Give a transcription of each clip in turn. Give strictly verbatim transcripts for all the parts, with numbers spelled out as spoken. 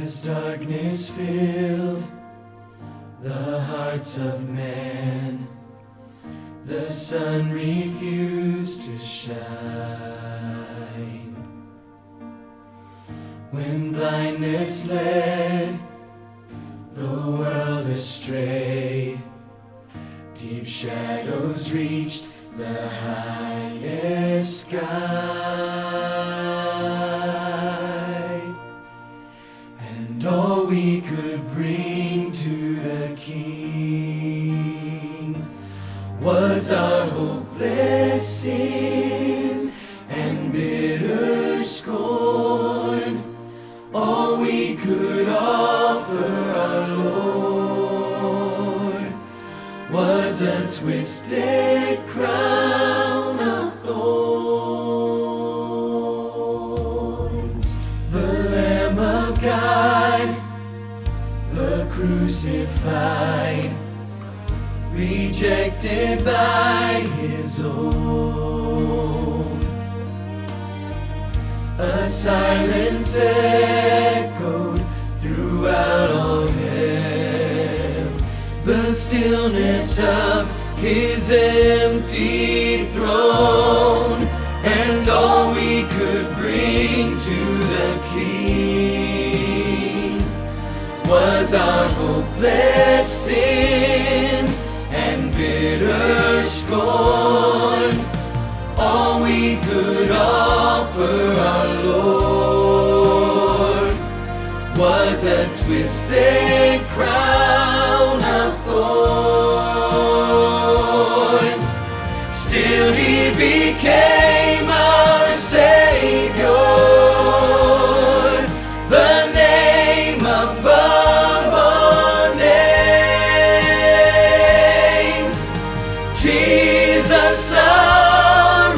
As darkness filled the hearts of men, the sun refused to shine. When blindness led the world astray, deep shadows reached the highest sky, and all we could bring to the King was our hopeless sin and bitter scorn. All we could offer our Lord was a twisted crown of thorns. The Lamb of God, the crucified, rejected by his own. A silence echoed throughout all heaven, the stillness of his empty throne, and all we could bring to the King was our hopeless sin and bitter scorn. All we could offer our Lord was a twisted crown of thorns. Still he became our Savior, the name above all names, Jesus our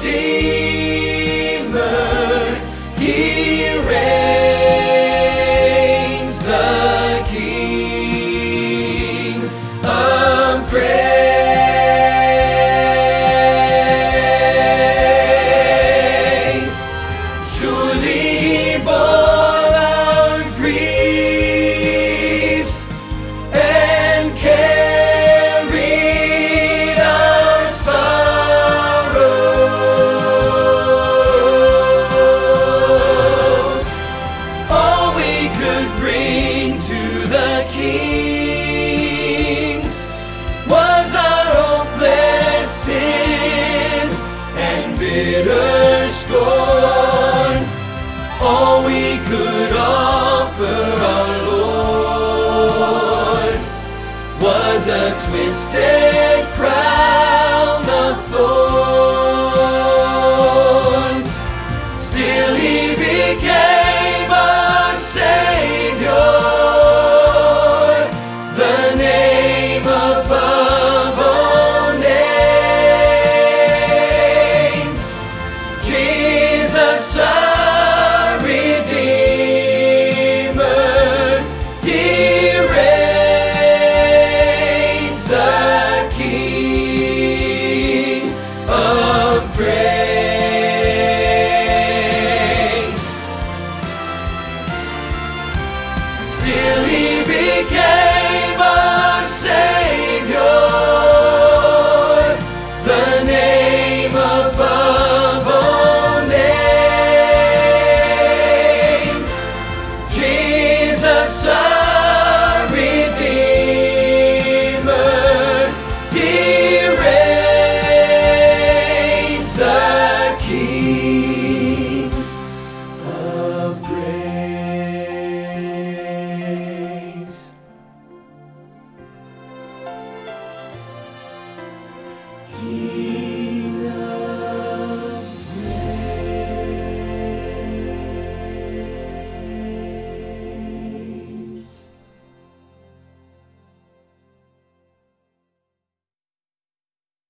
Redeemer. He reigns, the King of grace. Surely he bore our griefs and carried our sorrows. All we could bring to the King was our hopeless sin and bitter scorn. All we could offer our Lord was a twisted crown of thorns. Still he became our Savior, the name above all names, Jesus our Redeemer. He reigns, the King of grace. Still he became